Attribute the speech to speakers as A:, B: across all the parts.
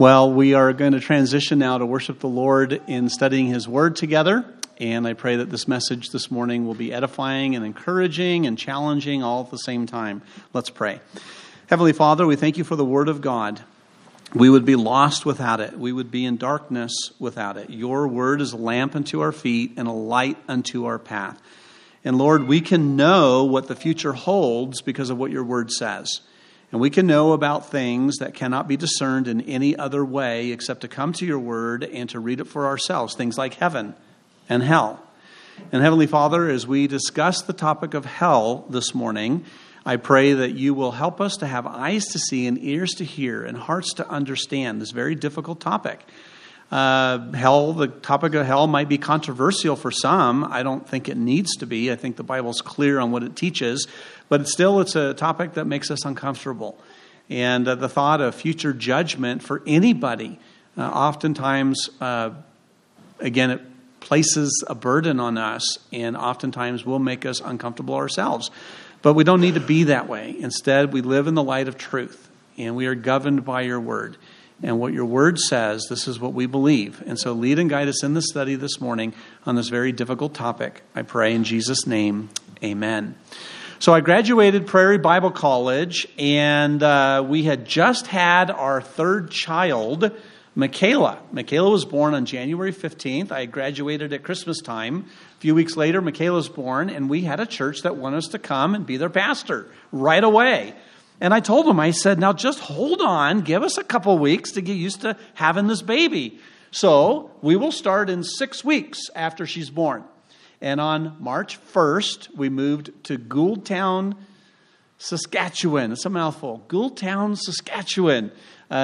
A: Well, we are going to transition now to worship the Lord in studying His Word together. And I pray that this message this morning will be edifying and encouraging and challenging all at the same time. Let's pray. Heavenly Father, we thank you for the Word of God. We would be lost without it. We would be in darkness without it. Your Word is a lamp unto our feet and a light unto our path. And Lord, we can know what the future holds because of what your Word says. And we can know about things that cannot be discerned in any other way except to come to your Word and to read it for ourselves. Things like heaven and hell. And Heavenly Father, as we discuss the topic of hell this morning, I pray that you will help us to have eyes to see and ears to hear and hearts to understand this very difficult topic. The topic of hell might be controversial for some. I don't think it needs to be. I think the Bible's clear on what it teaches. But it's a topic that makes us uncomfortable. And the thought of future judgment for anybody, oftentimes, again, it places a burden on us and oftentimes will make us uncomfortable ourselves. But we don't need to be that way. Instead, we live in the light of truth, and we are governed by your word. And what your word says, this is what we believe. And so lead and guide us in the study this morning on this very difficult topic. I pray in Jesus' name, amen. So I graduated Prairie Bible College, and we had just had our third child, Michaela. Michaela was born on January 15th. I graduated at Christmas time. A few weeks later, Michaela was born, and we had a church that wanted us to come and be their pastor right away. And I told them, I said, now just hold on, give us a couple weeks to get used to having this baby. So we will start in 6 weeks after she's born. And on March 1st, we moved to Gouldtown, Saskatchewan. It's a mouthful. Gouldtown, Saskatchewan,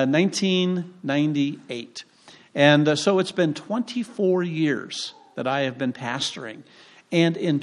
A: 1998. And so it's been 24 years that I have been pastoring. And in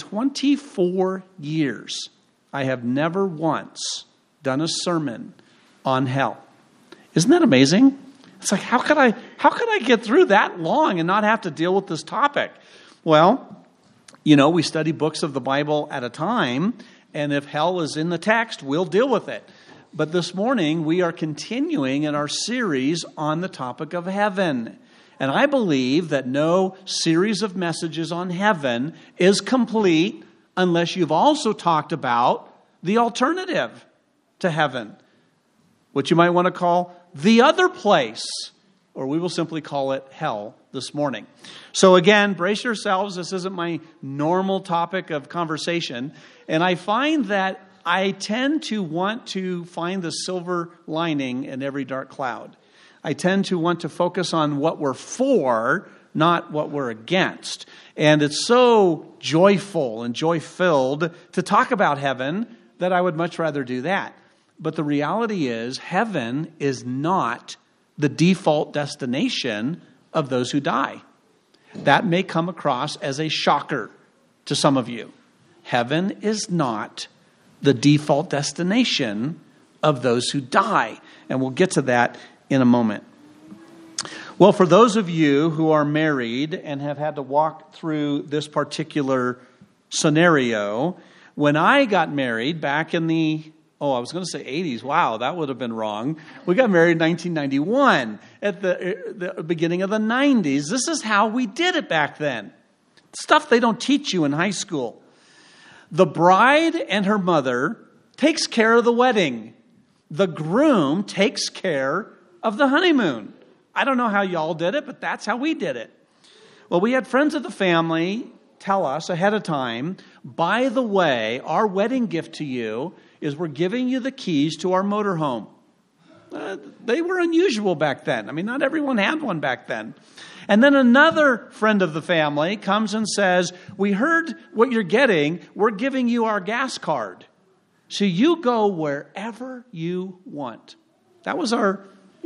A: 24 years, I have never once done a sermon on hell. Isn't that amazing? It's like, how could I get through that long and not have to deal with this topic? Well, we study books of the Bible at a time, and if hell is in the text, we'll deal with it. But this morning, we are continuing in our series on the topic of heaven. And I believe that no series of messages on heaven is complete unless you've also talked about the alternative to heaven, what you might want to call the other place, or we will simply call it hell this morning. So again, brace yourselves. This isn't my normal topic of conversation. And I find that I tend to want to find the silver lining in every dark cloud. I tend to want to focus on what we're for, not what we're against. And it's so joyful and joy-filled to talk about heaven that I would much rather do that. But the reality is, heaven is not the default destination of those who die. That may come across as a shocker to some of you. Heaven is not the default destination of those who die. And we'll get to that in a moment. Well, for those of you who are married and have had to walk through this particular scenario, when I got married back in the I was going to say 80s. Wow, that would have been wrong. We got married in 1991 at the beginning of the 90s. This is how we did it back then. Stuff they don't teach you in high school. The bride and her mother takes care of the wedding. The groom takes care of the honeymoon. I don't know how y'all did it, but that's how we did it. Well, we had friends of the family tell us ahead of time, by the way, our wedding gift to you is we're giving you the keys to our motorhome. They were unusual back then. I mean, not everyone had one back then. And then another friend of the family comes and says, we heard what you're getting. We're giving you our gas card. So you go wherever you want. That was our,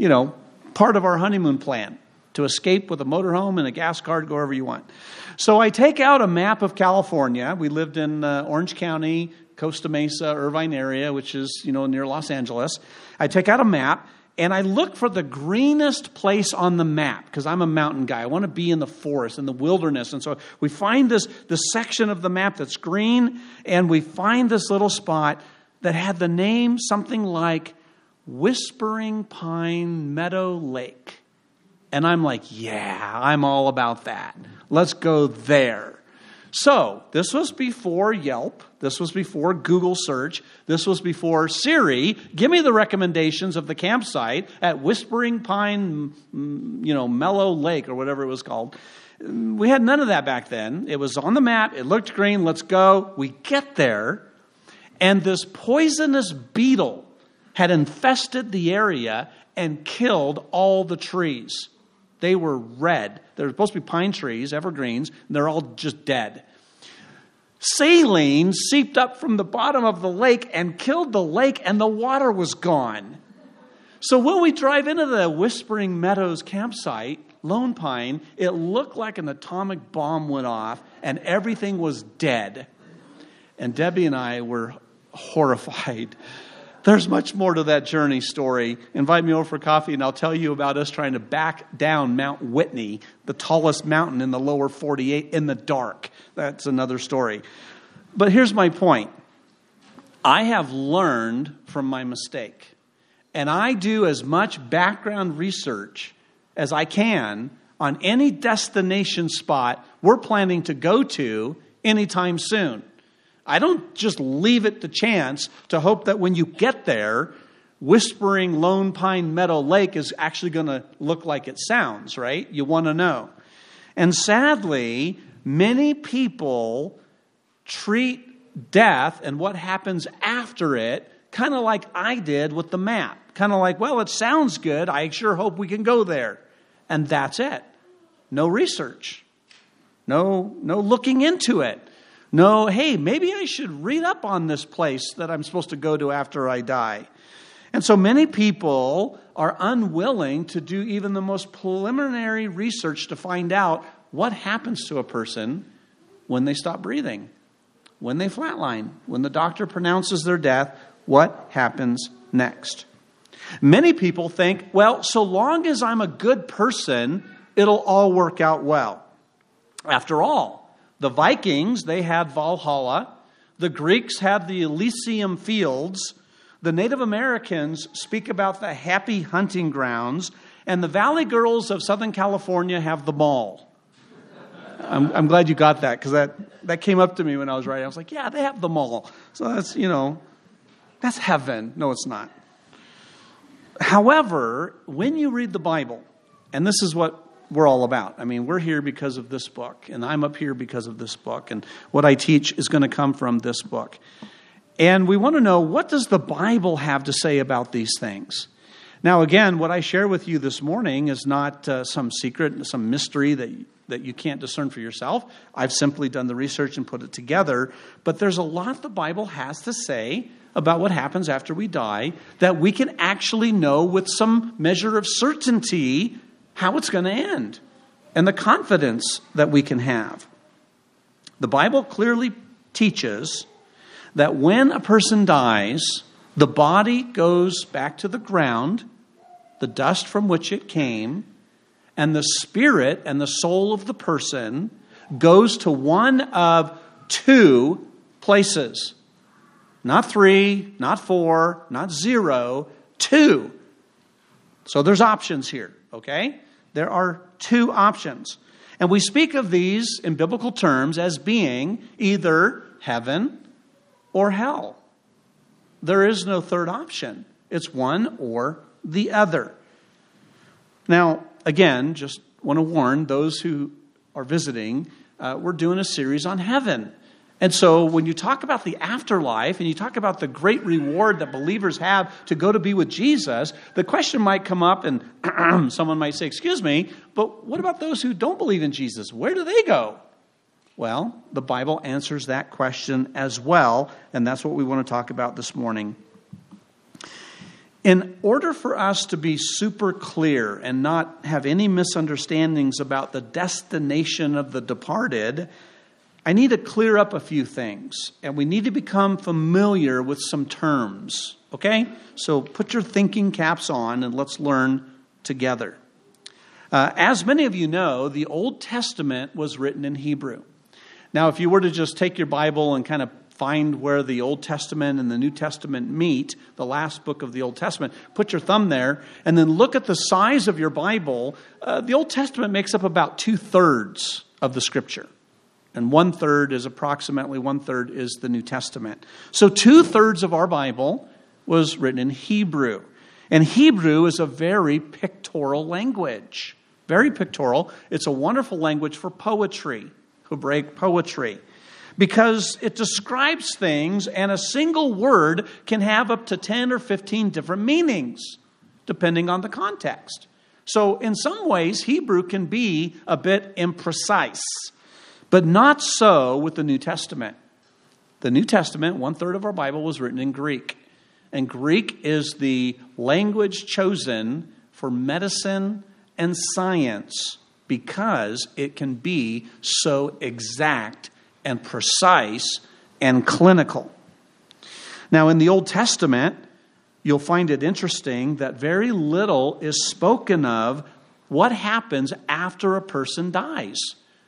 A: part of our honeymoon plan, to escape with a motorhome and a gas card, go wherever you want. So I take out a map of California. We lived in Orange County, Costa Mesa, Irvine area, which is, near Los Angeles. I take out a map and I look for the greenest place on the map because I'm a mountain guy. I want to be in the forest, in the wilderness. And so we find this section of the map that's green, and we find this little spot that had the name something like Whispering Pine Meadow Lake. And I'm like, yeah, I'm all about that. Let's go there. So this was before Yelp. This was before Google search. This was before Siri. Give me the recommendations of the campsite at Whispering Pine, Mellow Lake or whatever it was called. We had none of that back then. It was on the map. It looked green. Let's go. We get there, and this poisonous beetle had infested the area and killed all the trees. They were red. They were supposed to be pine trees, evergreens, and they're all just dead. Saline seeped up from the bottom of the lake and killed the lake, and the water was gone. So when we drive into the Whispering Meadows campsite, Lone Pine, it looked like an atomic bomb went off and everything was dead. And Debbie and I were horrified. There's much more to that journey story. Invite me over for coffee and I'll tell you about us trying to back down Mount Whitney, the tallest mountain in the lower 48, in the dark. That's another story. But here's my point. I have learned from my mistake. And I do as much background research as I can on any destination spot we're planning to go to anytime soon. I don't just leave it to chance to hope that when you get there, Whispering Lone Pine Meadow Lake is actually going to look like it sounds, right? You want to know. And sadly, many people treat death and what happens after it kind of like I did with the map. Kind of like, well, it sounds good. I sure hope we can go there. And that's it. No research. No looking into it. No, hey, maybe I should read up on this place that I'm supposed to go to after I die. And so many people are unwilling to do even the most preliminary research to find out what happens to a person when they stop breathing, when they flatline, when the doctor pronounces their death, what happens next? Many people think, well, so long as I'm a good person, it'll all work out well. After all, the Vikings, they had Valhalla. The Greeks had the Elysium fields. The Native Americans speak about the happy hunting grounds. And the Valley Girls of Southern California have the mall. I'm glad you got that, because that came up to me when I was writing. I was like, yeah, they have the mall. So that's, that's heaven. No, it's not. However, when you read the Bible, and this is what we're all about. I mean, we're here because of this book, and I'm up here because of this book, and what I teach is going to come from this book. And we want to know, what does the Bible have to say about these things? Now, again, what I share with you this morning is not some secret, some mystery that you can't discern for yourself. I've simply done the research and put it together. But there's a lot the Bible has to say about what happens after we die that we can actually know with some measure of certainty how it's going to end and the confidence that we can have. The Bible clearly teaches that when a person dies, the body goes back to the ground, the dust from which it came, and the spirit and the soul of the person goes to one of two places. Not 3, not 4, not 0, 2. So there's options here, okay? There are 2 options. And we speak of these in biblical terms as being either heaven or hell. There is no third option. It's one or the other. Now, again, just want to warn those who are visiting, we're doing a series on heaven. And so when you talk about the afterlife and you talk about the great reward that believers have to go to be with Jesus, the question might come up and someone might say, excuse me, but what about those who don't believe in Jesus? Where do they go? Well, the Bible answers that question as well, and that's what we want to talk about this morning. In order for us to be super clear and not have any misunderstandings about the destination of the departed, I need to clear up a few things, and we need to become familiar with some terms, okay? So put your thinking caps on and let's learn together. As many of you know, the Old Testament was written in Hebrew. Now, if you were to just take your Bible and kind of find where the Old Testament and the New Testament meet, the last book of the Old Testament, put your thumb there, and then look at the size of your Bible. The Old Testament makes up about 2/3 of the Scripture. And 1/3 is approximately 1/3 is the New Testament. So 2/3 of our Bible was written in Hebrew. And Hebrew is a very pictorial language. Very pictorial. It's a wonderful language for poetry, Hebraic poetry. Because it describes things, and a single word can have up to 10 or 15 different meanings, depending on the context. So in some ways, Hebrew can be a bit imprecise, but not so with the New Testament. The New Testament, 1/3 of our Bible, was written in Greek. And Greek is the language chosen for medicine and science because it can be so exact and precise and clinical. Now, in the Old Testament, you'll find it interesting that very little is spoken of what happens after a person dies.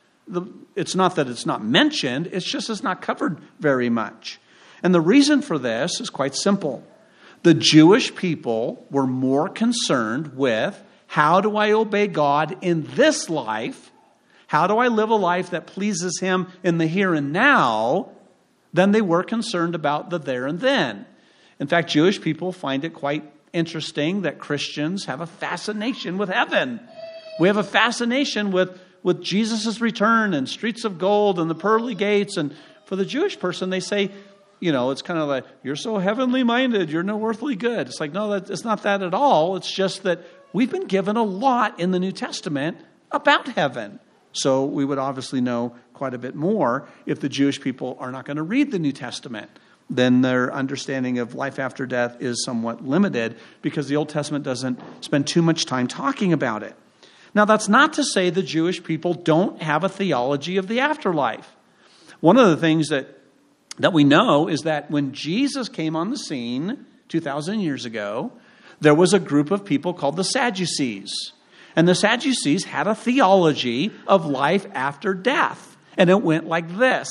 A: It's not that it's not mentioned, it's just it's not covered very much. And the reason for this is quite simple. The Jewish people were more concerned with how do I obey God in this life? How do I live a life that pleases Him in the here and now? Than they were concerned about the there and then. In fact, Jewish people find it quite interesting that Christians have a fascination with heaven. We have a fascination with Jesus' return and streets of gold and the pearly gates. And for the Jewish person, they say, it's kind of like, you're so heavenly minded, you're no earthly good. It's like, no, it's not that at all. It's just that we've been given a lot in the New Testament about heaven. So we would obviously know quite a bit more if the Jewish people are not going to read the New Testament. Then their understanding of life after death is somewhat limited because the Old Testament doesn't spend too much time talking about it. Now, that's not to say the Jewish people don't have a theology of the afterlife. One of the things that we know is that when Jesus came on the scene 2,000 years ago, there was a group of people called the Sadducees. And the Sadducees had a theology of life after death. And it went like this.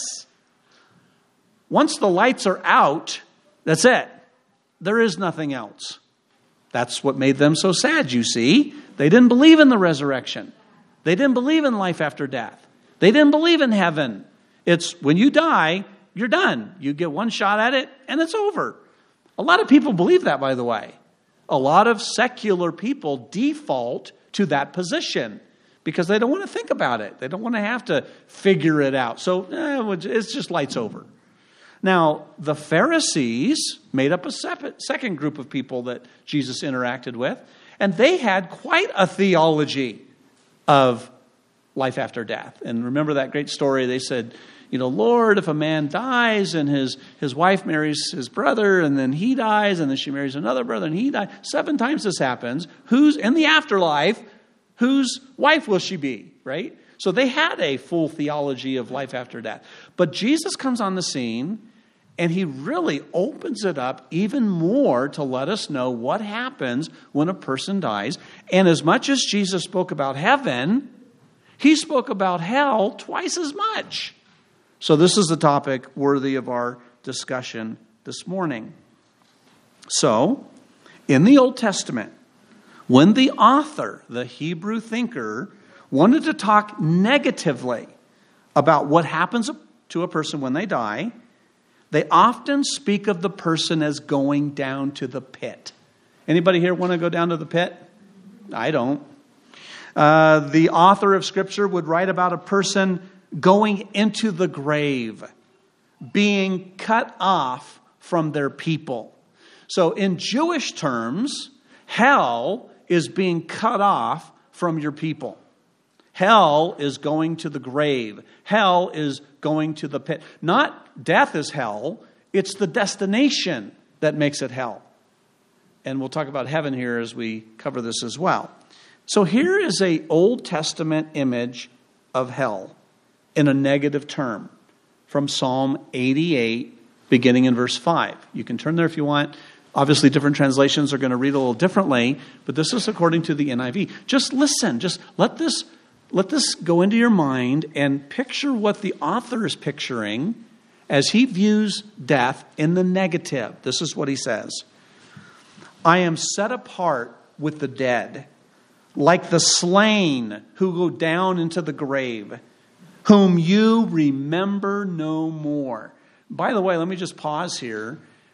A: Once the lights are out, that's it. There is nothing else. That's what made them so sad, you see. They didn't believe in the resurrection. They didn't believe in life after death. They didn't believe in heaven. It's when you die, you're done. You get one shot at it, and it's over. A lot of people believe that, by the way. A lot of secular people default to that position because they don't want to think about it. They don't want to have to figure it out. So it's just lights over. Now, the Pharisees made up a second group of people that Jesus interacted with, and they had quite a theology of life after death. And remember that great story? They said, Lord, if a man dies and his wife marries his brother and then he dies and then she marries another brother and he dies, 7 times this happens. Who's in the afterlife? Whose wife will she be, right? So they had a full theology of life after death. But Jesus comes on the scene and he really opens it up even more to let us know what happens when a person dies. And as much as Jesus spoke about heaven, he spoke about hell twice as much. So this is a topic worthy of our discussion this morning. So, in the Old Testament, when the author, the Hebrew thinker, wanted to talk negatively about what happens to a person when they die, they often speak of the person as going down to the pit. Anybody here want to go down to the pit? I don't. The author of Scripture would write about a person going into the grave, being cut off from their people. So in Jewish terms, hell is being cut off from your people. Hell is going to the grave. Hell is going to the pit. Not death is hell. It's the destination that makes it hell. And we'll talk about heaven here as we cover this as well. So here is an Old Testament image of hell in a negative term from Psalm 88, beginning in verse 5. You can turn there if you want. Obviously, different translations are going to read a little differently, but this is according to the NIV. Just listen. Just let this go into your mind and picture what the author is picturing as he views death in the negative, this is what he says. I am set apart with the dead, like the slain who go down into the grave, whom you remember no more. By the way, let me just pause here.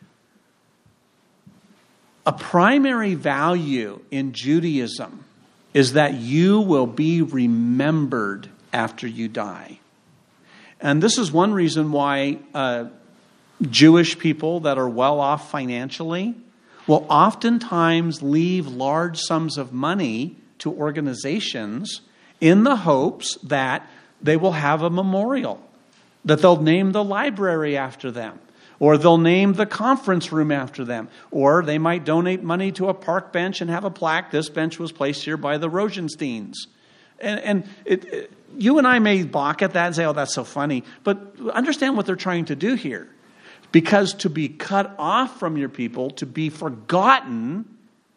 A: A primary value in Judaism is that you will be remembered after you die. And this is one reason why Jewish people that are well off financially will oftentimes leave large sums of money to organizations in the hopes that they will have a memorial, that they'll name the library after them, or they'll name the conference room after them, or they might donate money to a park bench and have a plaque. This bench was placed here by the Rosensteins. And you and I may balk at that and say, oh, that's so funny. But understand what they're trying to do here. Because to be cut off from your people, to be forgotten,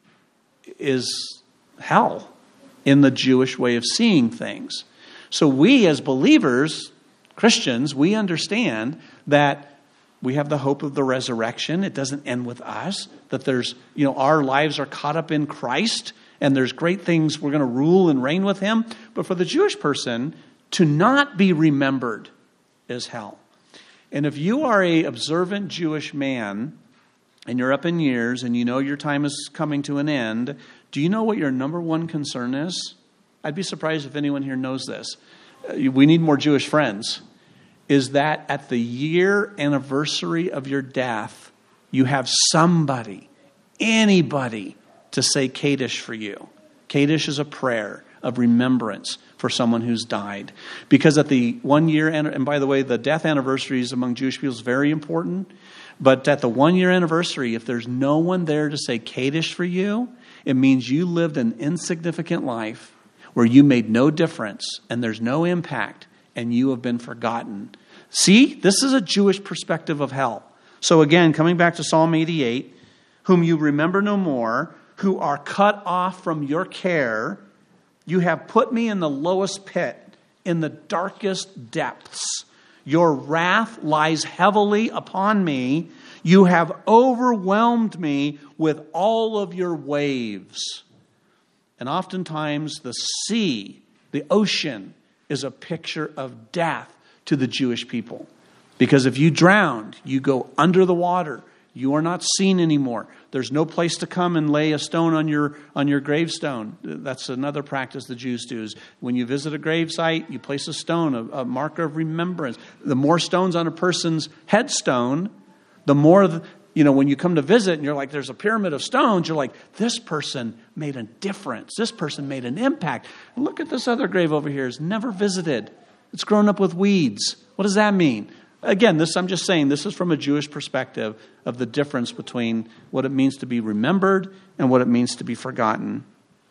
A: is hell in the Jewish way of seeing things. So we as believers, Christians, we understand that we have the hope of the resurrection. It doesn't end with us. That there's, our lives are caught up in Christ and there's great things. We're going to rule and reign with him. But for the Jewish person, to not be remembered is hell. And if you are a observant Jewish man and you're up in years and you know your time is coming to an end, do you know what your number one concern is? I'd be surprised if anyone here knows this. We need more Jewish friends. Is that at the year anniversary of your death, you have somebody, anybody, to say Kaddish for you. Kaddish is a prayer of remembrance for someone who's died. Because at the 1 year, and by the way, the death anniversaries among Jewish people is very important. But at the 1 year anniversary, if there's no one there to say Kaddish for you, it means you lived an insignificant life where you made no difference and there's no impact and you have been forgotten. See, this is a Jewish perspective of hell. So again, coming back to Psalm 88, whom you remember no more, who are cut off from your care, you have put me in the lowest pit, in the darkest depths. Your wrath lies heavily upon me. You have overwhelmed me with all of your waves. And oftentimes the sea, the ocean, is a picture of death to the Jewish people. Because if you drowned, you go under the water. You are not seen anymore. There's no place to come and lay a stone on your gravestone. That's another practice the Jews do. Is when you visit a grave site, you place a stone, a marker of remembrance. The more stones on a person's headstone, the more, when you come to visit and you're like, there's a pyramid of stones, you're like, this person made a difference. This person made an impact. Look at this other grave over here. It's never visited. It's grown up with weeds. What does that mean? Again, I'm just saying this is from a Jewish perspective of the difference between what it means to be remembered and what it means to be forgotten.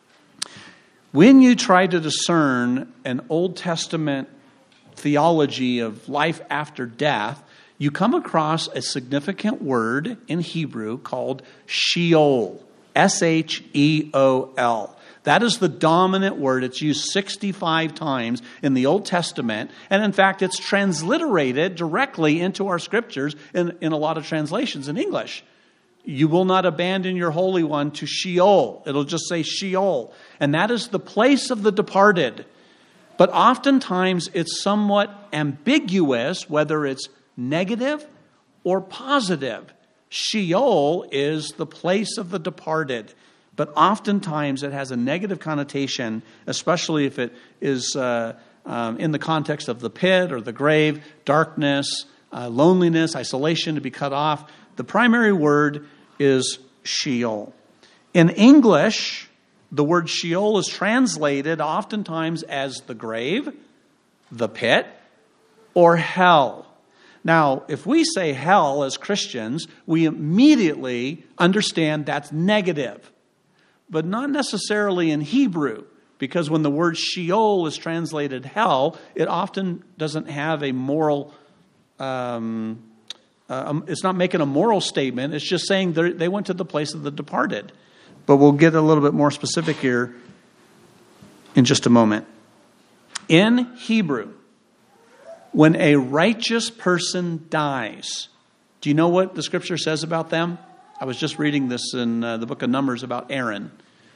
A: When you try to discern an Old Testament theology of life after death, you come across a significant word in Hebrew called Sheol. S-H-E-O-L. That is the dominant word. It's used 65 times in the Old Testament. And in fact, it's transliterated directly into our scriptures in a lot of translations in English. You will not abandon your Holy One to Sheol. It'll just say Sheol. And that is the place of the departed. But oftentimes it's somewhat ambiguous whether it's negative or positive. Sheol is the place of the departed. But oftentimes it has a negative connotation, especially if it is in the context of the pit or the grave, darkness, loneliness, isolation, to be cut off. The primary word is Sheol. In English, the word Sheol is translated oftentimes as the grave, the pit, or hell. Now, if we say hell as Christians, we immediately understand that's negative. But not necessarily in Hebrew, because when the word Sheol is translated hell, it often doesn't have a moral, it's not making a moral statement. It's just saying they went to the place of the departed. But we'll get a little bit more specific here in just a moment. In Hebrew, When a righteous person dies, do you know what the scripture says about them? I was just reading this in the book of Numbers about Aaron.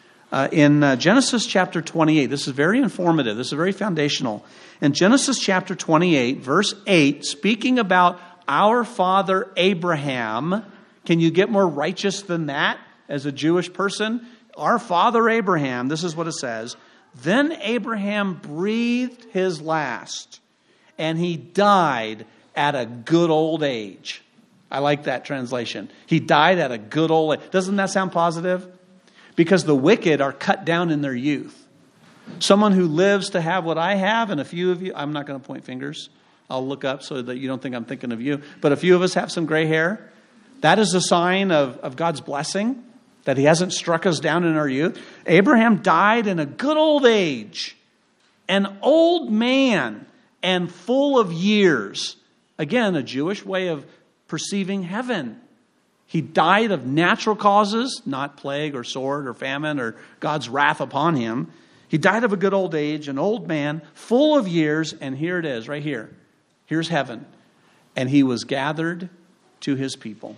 A: In Genesis chapter 28, this is very informative. This is very foundational. In Genesis chapter 28, verse 8, speaking about our father Abraham, can you get more righteous than that as a Jewish person? Our father Abraham, this is what it says. Then Abraham breathed his last, and he died at a good old age. I like that translation. He died at a good old age. Doesn't that sound positive? Because the wicked are cut down in their youth. Someone who lives to have what I have, and a few of you, I'm not going to point fingers. I'll look up so that you don't think I'm thinking of you. But a few of us have some gray hair. That is a sign of God's blessing, that he hasn't struck us down in our youth. Abraham died in a good old age, an old man and full of years. Again, a Jewish way of perceiving heaven. He died of natural causes, not plague or sword or famine or God's wrath upon him. He died of a good old age, an old man, full of years, and here it is, right here. Here's heaven. And he was gathered to his people.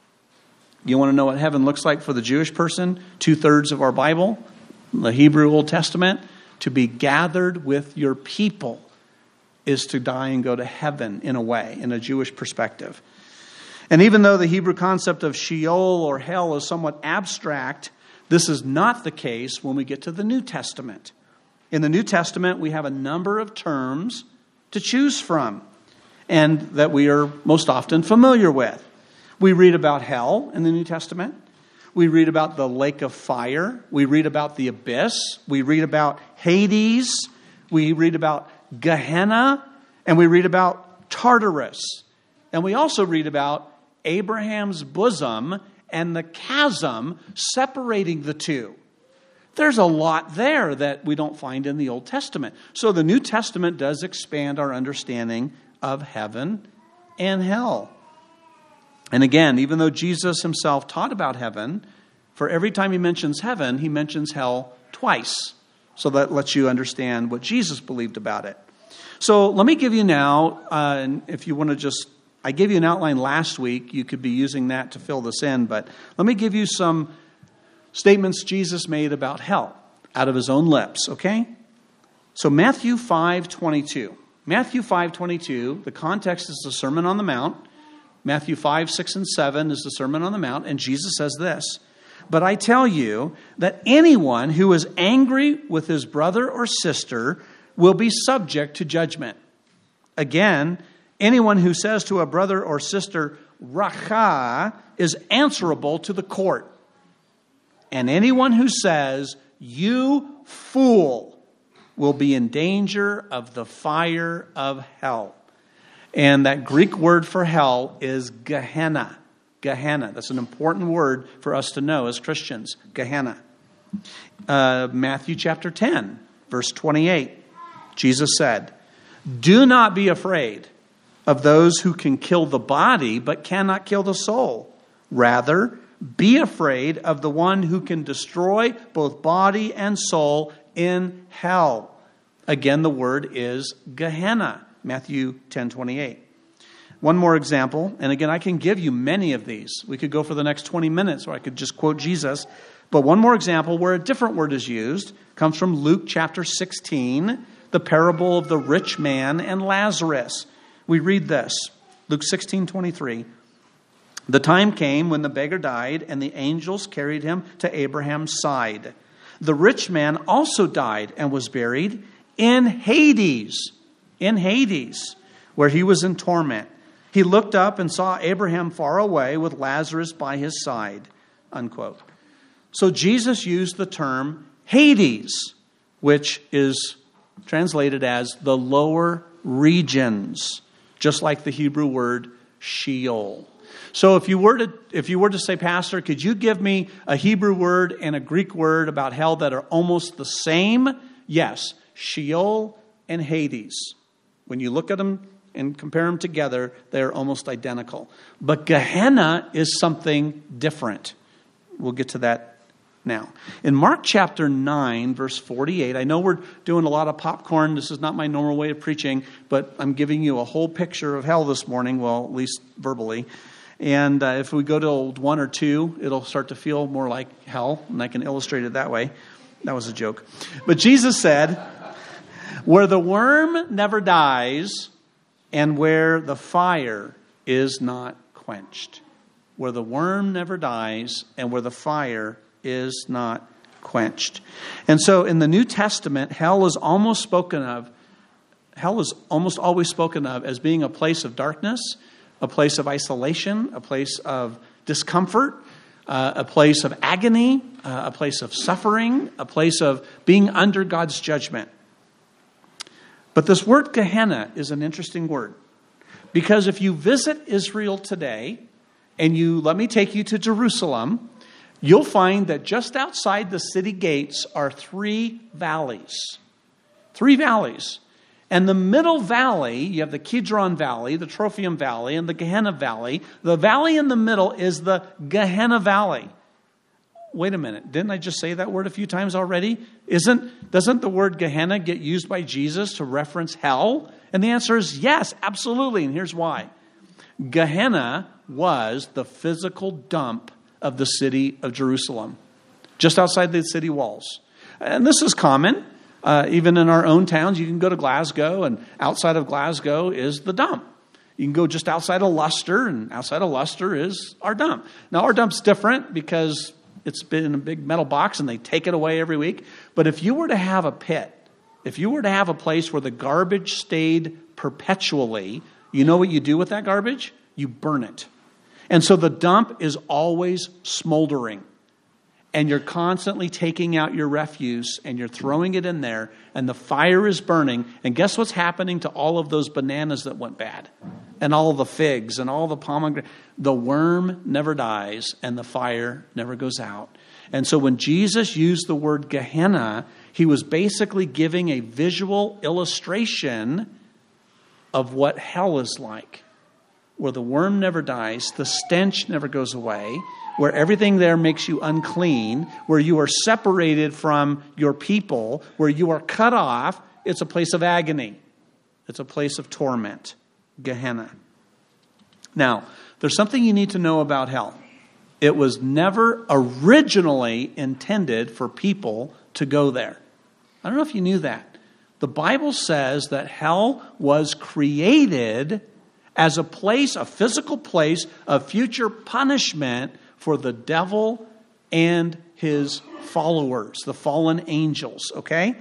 A: You want to know what heaven looks like for the Jewish person? 2/3 of our Bible, the Hebrew Old Testament. To be gathered with your people is to die and go to heaven in a way, in a Jewish perspective. And even though the Hebrew concept of Sheol or hell is somewhat abstract, this is not the case when we get to the New Testament. In the New Testament, we have a number of terms to choose from and that we are most often familiar with. We read about hell in the New Testament. We read about the lake of fire. We read about the abyss. We read about Hades. We read about Gehenna. And we read about Tartarus. And we also read about Abraham's bosom and the chasm separating the two. There's a lot there that we don't find in the Old Testament. So the New Testament does expand our understanding of heaven and hell. And again, even though Jesus himself taught about heaven, for every time he mentions heaven, he mentions hell twice. So that lets you understand what Jesus believed about it. So let me give you now, if you want to just, I gave you an outline last week. You could be using that to fill this in. But let me give you some statements Jesus made about hell out of his own lips, okay? So Matthew 5:22. Matthew 5:22, the context is the Sermon on the Mount. Matthew 5, 6, and 7 is the Sermon on the Mount. And Jesus says this, "But I tell you that anyone who is angry with his brother or sister will be subject to judgment. Again, anyone who says to a brother or sister, 'Racha,' is answerable to the court. And anyone who says, 'You fool,' will be in danger of the fire of hell." And that Greek word for hell is Gehenna. Gehenna. That's an important word for us to know as Christians. Gehenna. Matthew chapter 10, verse 28. Jesus said, "Do not be afraid of those who can kill the body but cannot kill the soul. Rather, be afraid of the one who can destroy both body and soul in hell." Again, the word is Gehenna. Matthew 10:28. One more example, and again, I can give you many of these. We could go for the next 20 minutes, or I could just quote Jesus. But one more example where a different word is used comes from Luke chapter 16, the parable of the rich man and Lazarus. We read this, Luke 16:23. "The time came when the beggar died, and the angels carried him to Abraham's side. The rich man also died and was buried in Hades, where he was in torment. He looked up and saw Abraham far away with Lazarus by his side." Unquote. So Jesus used the term Hades, which is translated as the lower regions, just like the Hebrew word Sheol. So if you were to say, "Pastor, could you give me a Hebrew word and a Greek word about hell that are almost the same?" Yes, Sheol and Hades. When you look at them and compare them together, they're almost identical. But Gehenna is something different. We'll get to that Now, in Mark chapter 9, verse 48, I know we're doing a lot of popcorn. This is not my normal way of preaching, but I'm giving you a whole picture of hell this morning, well, at least verbally. And if we go to old 1 or 2, it'll start to feel more like hell, and I can illustrate it that way. That was a joke. But Jesus said, where the worm never dies and where the fire is not quenched. Where the worm never dies and where the fire is not quenched. And so in the New Testament, hell is almost always spoken of as being a place of darkness, a place of isolation, a place of discomfort, a place of agony, a place of suffering, a place of being under God's judgment. But this word Gehenna is an interesting word, because if you visit Israel today and let me take you to Jerusalem, you'll find that just outside the city gates are 3 valleys. 3 valleys. And the middle valley, you have the Kidron Valley, the Trophium Valley, and the Gehenna Valley. The valley in the middle is the Gehenna Valley. Wait a minute. Didn't I just say that word a few times already? Doesn't the word Gehenna get used by Jesus to reference hell? And the answer is yes, absolutely. And here's why. Gehenna was the physical dump of the city of Jerusalem, just outside the city walls. And this is common. Even in our own towns, you can go to Glasgow, and outside of Glasgow is the dump. You can go just outside of Leicester, and outside of Leicester is our dump. Now, our dump's different because it's been in a big metal box, and they take it away every week. But if you were to have a pit, if you were to have a place where the garbage stayed perpetually, you know what you do with that garbage? You burn it. And so the dump is always smoldering. And you're constantly taking out your refuse and you're throwing it in there, and the fire is burning. And guess what's happening to all of those bananas that went bad? And all the figs and all the pomegranates? The worm never dies and the fire never goes out. And so when Jesus used the word Gehenna, he was basically giving a visual illustration of what hell is like. Where the worm never dies, the stench never goes away, where everything there makes you unclean, where you are separated from your people, where you are cut off. It's a place of agony. It's a place of torment. Gehenna. Now, there's something you need to know about hell. It was never originally intended for people to go there. I don't know if you knew that. The Bible says that hell was created as a place, a physical place of future punishment for the devil and his followers, the fallen angels, okay?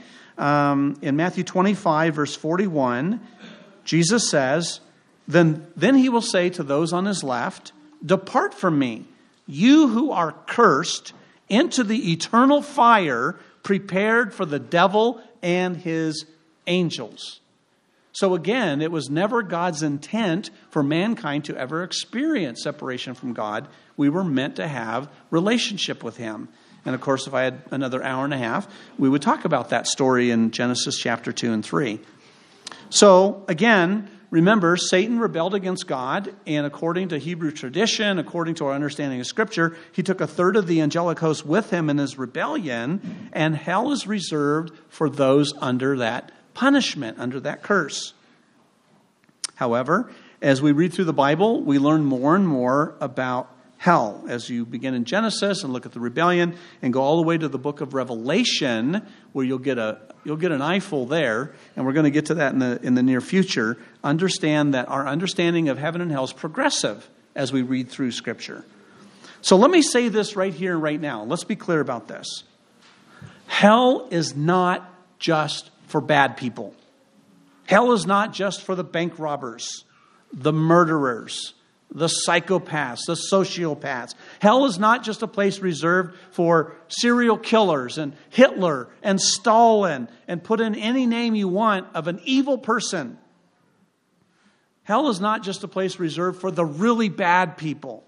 A: In Matthew 25, verse 41, Jesus says, Then he will say to those on his left, Depart from me, you who are cursed, into the eternal fire prepared for the devil and his angels. So again, it was never God's intent for mankind to ever experience separation from God. We were meant to have relationship with him. And of course, if I had another hour and a half, we would talk about that story in Genesis chapter 2 and 3. So again, remember, Satan rebelled against God, and according to Hebrew tradition, according to our understanding of Scripture, he took 1/3 of the angelic host with him in his rebellion, and hell is reserved for those under that punishment, under that curse. However, as we read through the Bible, we learn more and more about hell. As you begin in Genesis and look at the rebellion and go all the way to the book of Revelation, where you'll get an eyeful there, and we're going to get to that in the near future. Understand that our understanding of heaven and hell is progressive as we read through Scripture. So let me say this right here and right now. Let's be clear about this. Hell is not just for bad people. Hell is not just for the bank robbers, the murderers, the psychopaths, the sociopaths. Hell is not just a place reserved for serial killers and Hitler and Stalin, and put in any name you want of an evil person. Hell is not just a place reserved for the really bad people.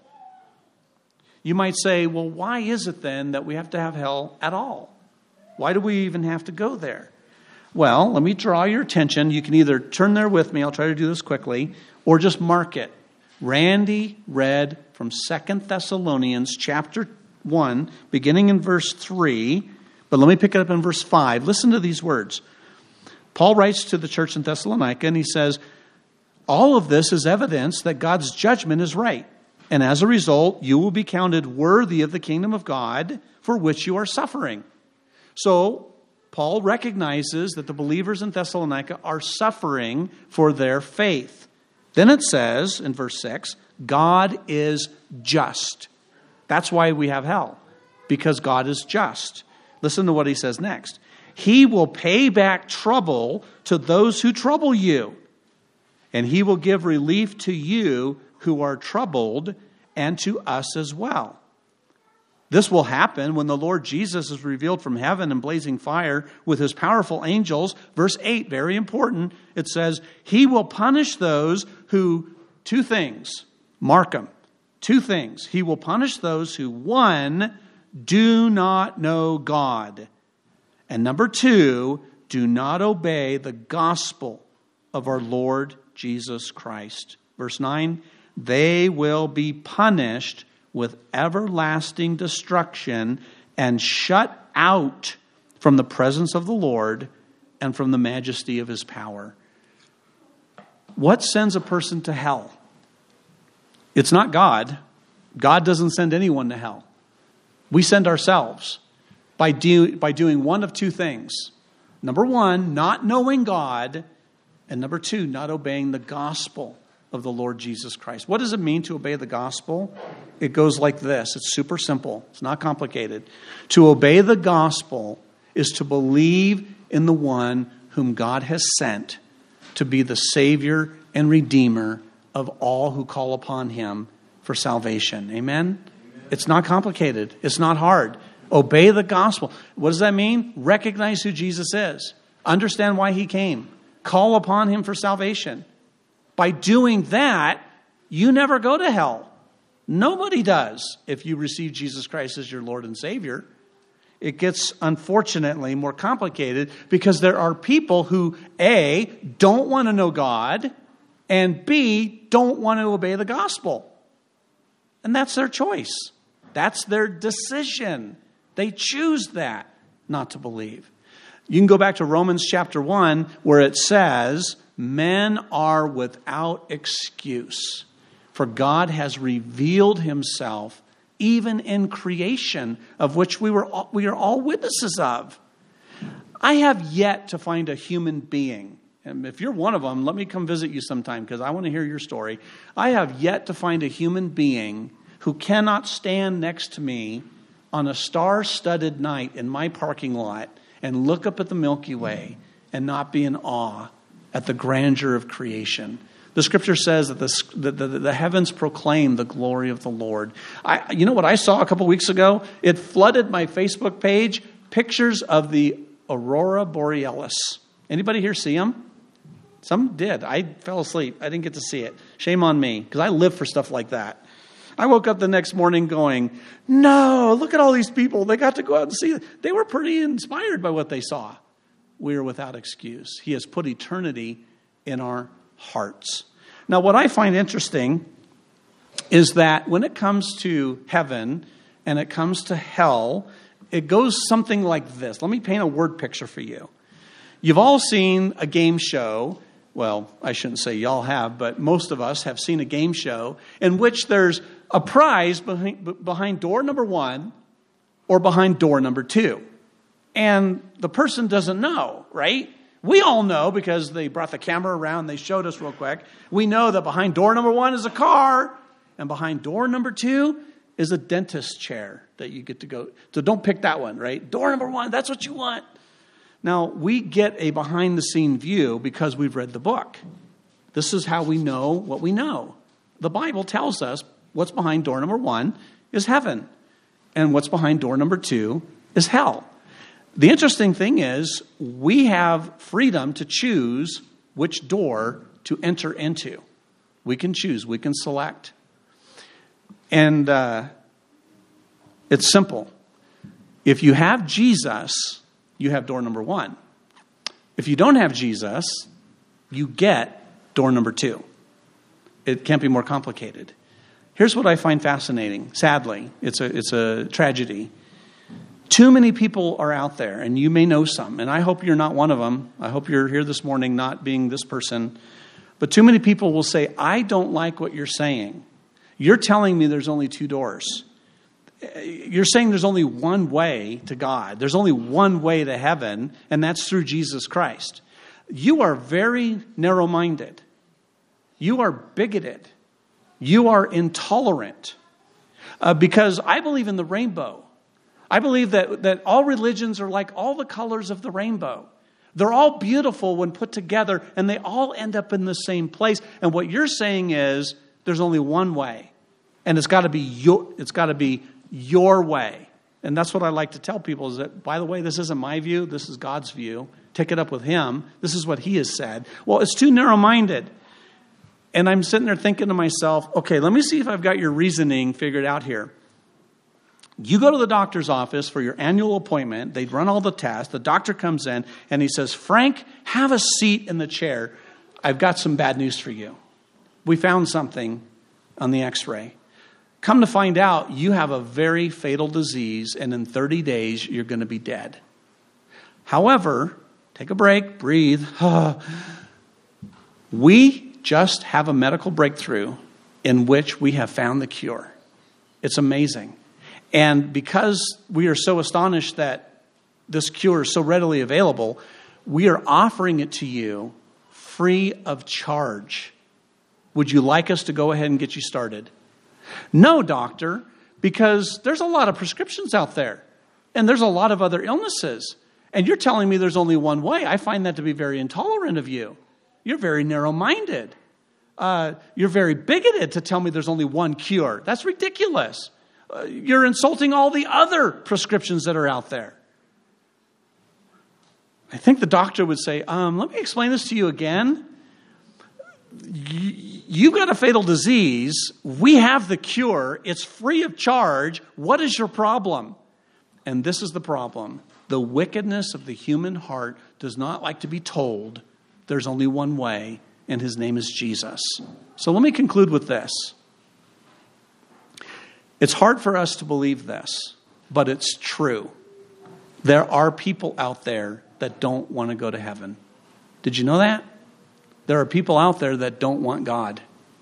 A: You might say, well, why is it then that we have to have hell at all? Why do we even have to go there? Well, let me draw your attention. You can either turn there with me, I'll try to do this quickly, or just mark it. Randy read from 2 Thessalonians chapter 1, beginning in verse 3, but let me pick it up in verse 5. Listen to these words. Paul writes to the church in Thessalonica, and he says, all of this is evidence that God's judgment is right. And as a result, you will be counted worthy of the kingdom of God for which you are suffering. So, Paul recognizes that the believers in Thessalonica are suffering for their faith. Then it says in verse 6, God is just. That's why we have hell, because God is just. Listen to what he says next. He will pay back trouble to those who trouble you, and he will give relief to you who are troubled, and to us as well. This will happen when the Lord Jesus is revealed from heaven in blazing fire with his powerful angels. Verse 8, very important. It says, he will punish those who, two things, mark them, two things. He will punish those who, 1, do not know God, and number 2, do not obey the gospel of our Lord Jesus Christ. Verse 9, they will be punished with everlasting destruction and shut out from the presence of the Lord and from the majesty of his power. What sends a person to hell? It's not God. God doesn't send anyone to hell. We send ourselves by doing one of two things. Number 1, not knowing God, and number 2, not obeying the gospel of the Lord Jesus Christ. What does it mean to obey the gospel? It goes like this. It's super simple. It's not complicated. To obey the gospel is to believe in the one whom God has sent to be the Savior and Redeemer of all who call upon him for salvation. Amen? It's not complicated. It's not hard. Obey the gospel. What does that mean? Recognize who Jesus is. Understand why he came. Call upon him for salvation. By doing that, you never go to hell. Nobody does if you receive Jesus Christ as your Lord and Savior. It gets, unfortunately, more complicated because there are people who, A, don't want to know God, and B, don't want to obey the gospel. And that's their choice. That's their decision. They choose that, not to believe. You can go back to Romans chapter 1 where it says, men are without excuse, for God has revealed himself even in creation, of which we are all witnesses of. I have yet to find a human being, and if you're one of them, let me come visit you sometime because I want to hear your story. I have yet to find a human being who cannot stand next to me on a star-studded night in my parking lot and look up at the Milky Way and not be in awe at the grandeur of creation. The scripture says that the heavens proclaim the glory of the Lord. You know what I saw a couple weeks ago? It flooded my Facebook page, pictures of the Aurora Borealis. Anybody here see them? Some did. I fell asleep. I didn't get to see it. Shame on me, because I live for stuff like that. I woke up the next morning going, no, look at all these people. They got to go out and see it. They were pretty inspired by what they saw. We are without excuse. He has put eternity in our hearts. Now, what I find interesting is that when it comes to heaven and it comes to hell, it goes something like this. Let me paint a word picture for you. You've all seen a game show. Well, I shouldn't say y'all have, but most of us have seen a game show in which there's a prize behind door number 1 or behind door number 2. And the person doesn't know, right? We all know because they brought the camera around. They showed us real quick. We know that behind door number 1 is a car. And behind door number 2 is a dentist chair that you get to go. So don't pick that one, right? Door number 1, that's what you want. Now, we get a behind-the-scene view because we've read the book. This is how we know what we know. The Bible tells us what's behind door number 1 is heaven. And what's behind door number 2 is hell. The interesting thing is we have freedom to choose which door to enter into. We can choose. We can select. And it's simple. If you have Jesus, you have door number 1. If you don't have Jesus, you get door number 2. It can't be more complicated. Here's what I find fascinating. Sadly, it's a tragedy. Too many people are out there, and you may know some, and I hope you're not one of them. I hope you're here this morning not being this person. But too many people will say, I don't like what you're saying. You're telling me there's only two doors. You're saying there's only one way to God. There's only one way to heaven, and that's through Jesus Christ. You are very narrow-minded. You are bigoted. You are intolerant. Because I believe in the rainbow. I believe that all religions are like all the colors of the rainbow. They're all beautiful when put together, and they all end up in the same place. And what you're saying is there's only one way, and it's got to be your way. And that's what I like to tell people is that, by the way, this isn't my view. This is God's view. Take it up with him. This is what he has said. Well, it's too narrow-minded. And I'm sitting there thinking to myself, okay, let me see if I've got your reasoning figured out here. You go to the doctor's office for your annual appointment. They run all the tests. The doctor comes in and he says, Frank, have a seat in the chair. I've got some bad news for you. We found something on the x-ray. Come to find out, you have a very fatal disease, and in 30 days, you're going to be dead. However, take a break, breathe. We just have a medical breakthrough in which we have found the cure. It's amazing. And because we are so astonished that this cure is so readily available, we are offering it to you free of charge. Would you like us to go ahead and get you started? No, doctor, because there's a lot of prescriptions out there, and there's a lot of other illnesses, and you're telling me there's only one way. I find that to be very intolerant of you. You're very narrow-minded. You're very bigoted to tell me there's only one cure. That's ridiculous. You're insulting all the other prescriptions that are out there. I think the doctor would say, let me explain this to you again. You've got a fatal disease. We have the cure. It's free of charge. What is your problem? And this is the problem. The wickedness of the human heart does not like to be told there's only one way, and his name is Jesus. So let me conclude with this. It's hard for us to believe this, but it's true. There are people out there that don't want to go to heaven. Did you know that? There are people out there that don't want God.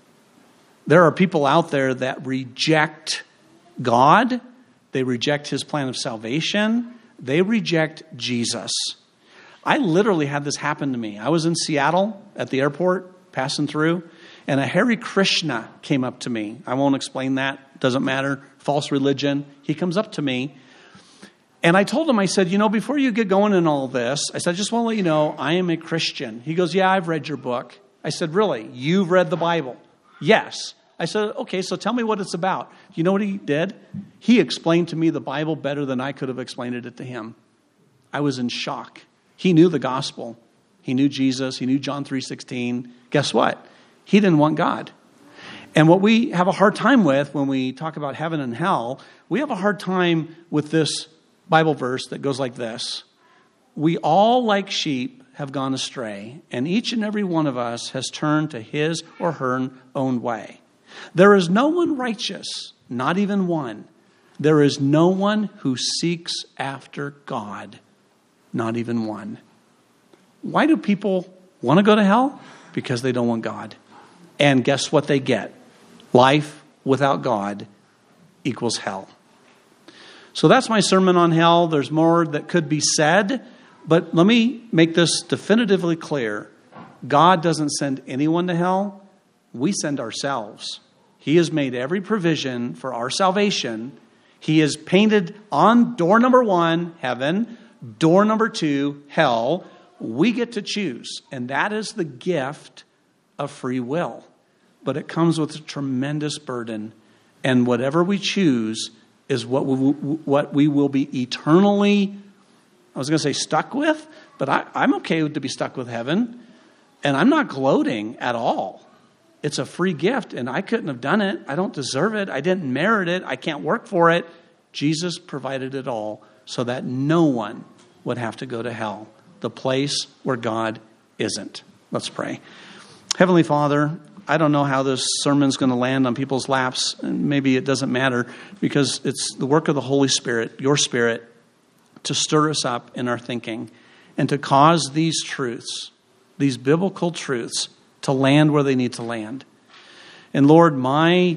A: There are people out there that reject God. They reject his plan of salvation. They reject Jesus. I literally had this happen to me. I was in Seattle at the airport, passing through, and a Hare Krishna came up to me. I won't explain that. Doesn't matter. False religion. He comes up to me. And I told him, I said, before you get going in all this, I said, I just want to let you know, I am a Christian. He goes, yeah, I've read your book. I said, really? You've read the Bible? Yes. I said, okay, so tell me what it's about. You know what he did? He explained to me the Bible better than I could have explained it to him. I was in shock. He knew the gospel. He knew Jesus. He knew John 3:16. Guess what? He didn't want God. And what we have a hard time with when we talk about heaven and hell, we have a hard time with this Bible verse that goes like this. We all, like sheep, have gone astray, and each and every one of us has turned to his or her own way. There is no one righteous, not even one. There is no one who seeks after God, not even one. Why do people want to go to hell? Because they don't want God. And guess what they get? Life without God equals hell. So that's my sermon on hell. There's more that could be said, but let me make this definitively clear. God doesn't send anyone to hell. We send ourselves. He has made every provision for our salvation. He has painted on door number 1, heaven, door number 2, hell. We get to choose, and that is the gift of free will. But it comes with a tremendous burden, and whatever we choose is what we will be eternally, I was going to say stuck with, but I'm okay to be stuck with heaven. And I'm not gloating at all. It's a free gift, and I couldn't have done it. I don't deserve it. I didn't merit it. I can't work for it. Jesus provided it all so that no one would have to go to hell, the place where God isn't. Let's pray. Heavenly Father, I don't know how this sermon's going to land on people's laps, and maybe it doesn't matter, because it's the work of the Holy Spirit, your Spirit, to stir us up in our thinking and to cause these truths, these biblical truths, to land where they need to land. And Lord, my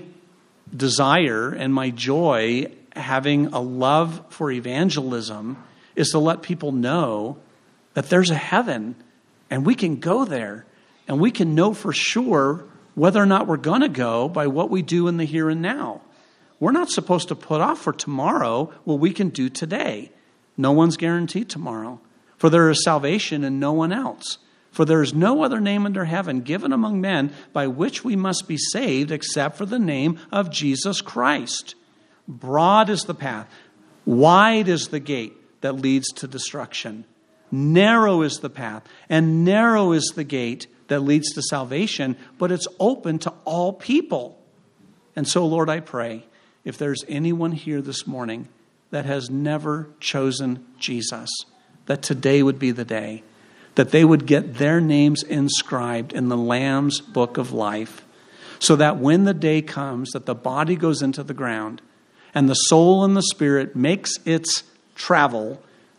A: desire and my joy, having a love for evangelism, is to let people know that there's a heaven and we can go there and we can know for sure whether or not we're going to go by what we do in the here and now. We're not supposed to put off for tomorrow what we can do today. No one's guaranteed tomorrow. For there is salvation in no one else. For there is no other name under heaven given among men by which we must be saved except for the name of Jesus Christ. Broad is the path. Wide is the gate that leads to destruction. Narrow is the path, and narrow is the gate that leads to salvation, but it's open to all people. And so, Lord, I pray, if there's anyone here this morning that has never chosen Jesus, that today would be the day, that they would get their names inscribed in the Lamb's book of life, so that when the day comes that the body goes into the ground and the soul and the spirit makes its travel,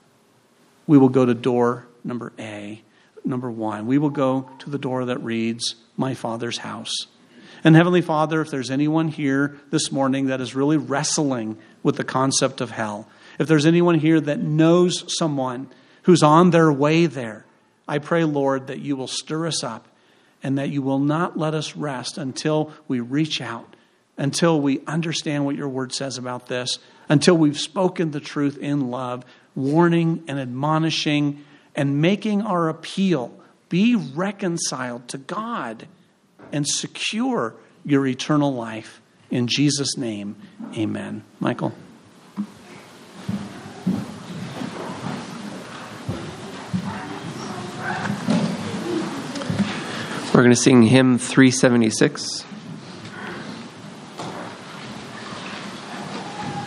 A: we will go to door number one. We will go to the door that reads, my Father's house. And Heavenly Father, if there's anyone here this morning that is really wrestling with the concept of hell, if there's anyone here that knows someone who's on their way there, I pray, Lord, that you will stir us up and that you will not let us rest until we reach out, until we understand what your word says about this, until we've spoken the truth in love, warning and admonishing and making our appeal. Be reconciled to God and secure your eternal life. In Jesus' name, amen. Michael.
B: We're going to sing hymn 376.